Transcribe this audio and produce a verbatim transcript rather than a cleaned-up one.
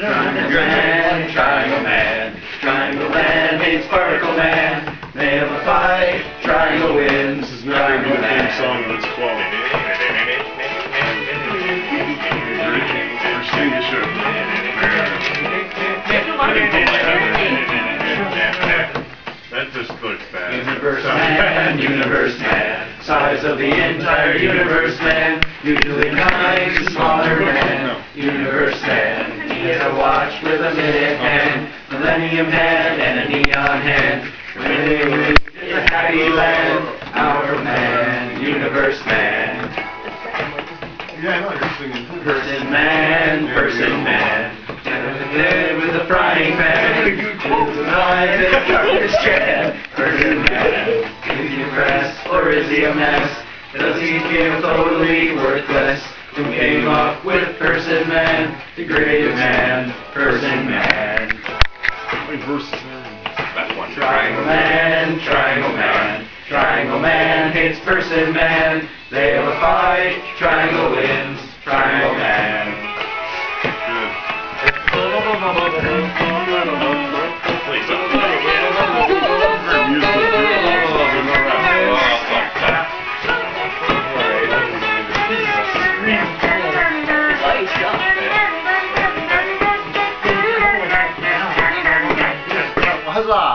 Triangle Man, Triangle Man, Triangle Man hates Particle Man. They have a fight, Triangle wins. This is not going to be the theme song that's quality. Extinguisher. That just looks bad. Universe Man, Universe Man, size of the entire universe, man. Usually kind to smaller man. Universe Man, he has a watch with a minute hand, millennium hand, and a neon hand. When they leave, it's a happy land. Our man, Universe Man. Yeah, I know you're singing. Person Man, Person Man, dead with a frying pan. His eyes and darkness strand. Person Man, is he depressed or is he a mess? Does he feel totally worthless? Who came up with Person Man? The greatest man, Person Man. Versus. That one. Triangle Man, Triangle Man, Triangle Man hates Person Man. They have a fight, Triangle wins, Triangle Man. Good.